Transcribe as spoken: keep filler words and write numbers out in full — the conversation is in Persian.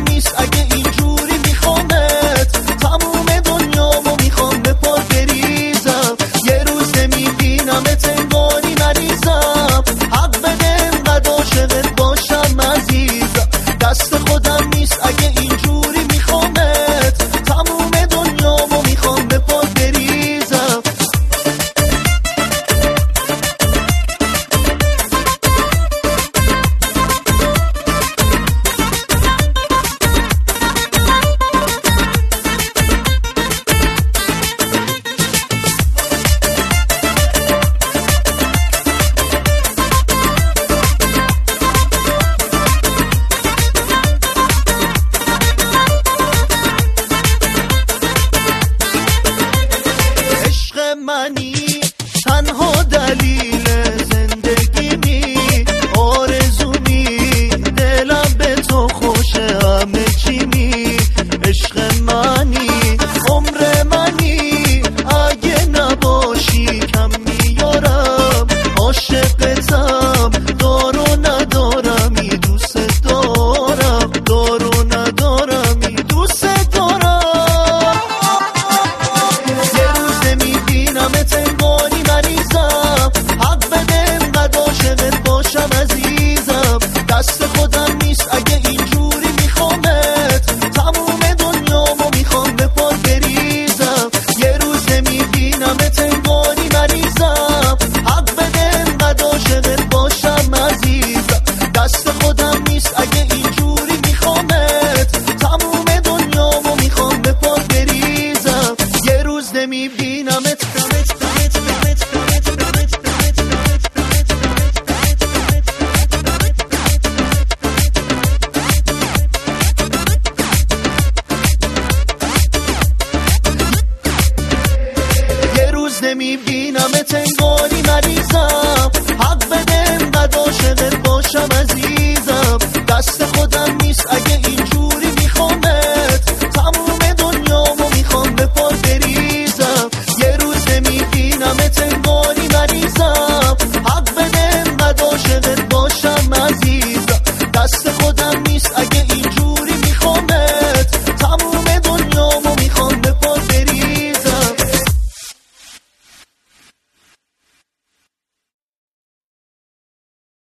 خودم نیست اگه اینجوری میخوامت، تموم دنیامو میخوام به پا بریزم. یه روز نمیبینمت انگاری مریضم، حق بده انقدر عاشقت باشم عزیزم. دست خودم نیست اگه اینجوری میخوامت، تموم دنیامو میخوام به پا بریزم. منی تنها دلیل زندگیمی، آرزومی دلم به تو خوشه همه چیمی. عشق منی عمر منی، اگه نباشی کم میارم. عاشقتم دار و ندارمی، دوست دارم دار و ندارمی، دوست دارم. نمت انگاری مریضم، حق بده انقدر عاشقت باشم عزیزم. دست خودم نیست اگه اینجوری میخوامت، تموم دنیامو میخوام به پا بریزم. یه روز نمیبینمت انگاری مریضم، حق بده انقدر عاشقت باشم عزیزم. دست خودم نیست اگه اینجوری میخوامت، تموم دنیامو میخوام به پا بریزم. یه روز نمیبینمت نمیبینمت انگار